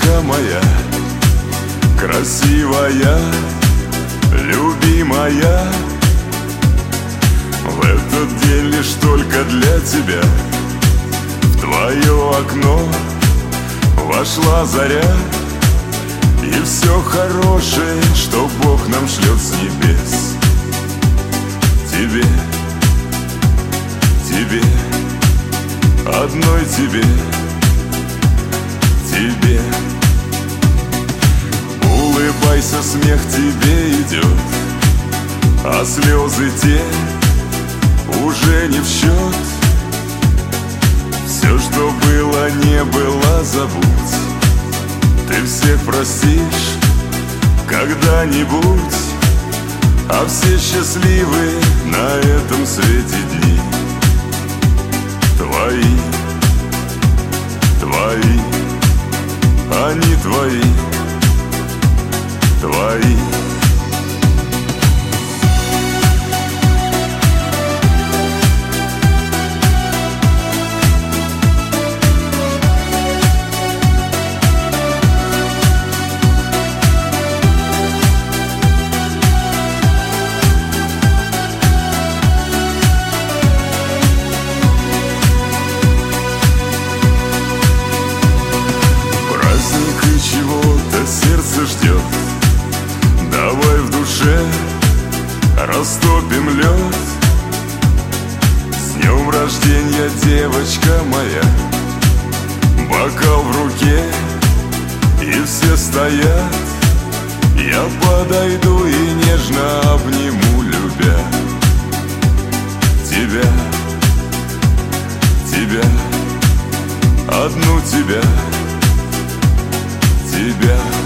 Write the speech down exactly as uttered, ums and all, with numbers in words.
девочка моя, красивая, любимая. В этот день лишь только для тебя в твое окно вошла заря. И все хорошее, что Бог нам шлет с небес, тебе, тебе, одной тебе, тебе. Улыбайся, смех тебе идет, а слезы те уже не в счет. Все, что было, не было, забудь. Ты всех простишь когда-нибудь, а все счастливы на этом свете дни. Твои, твои, они твои, твои. Чего-то сердце ждет, давай в душе растопим лед. С днем рождения, девочка моя, бокал в руке и все стоят. Я подойду и нежно обниму, любя тебя, тебя, одну тебя, тебя.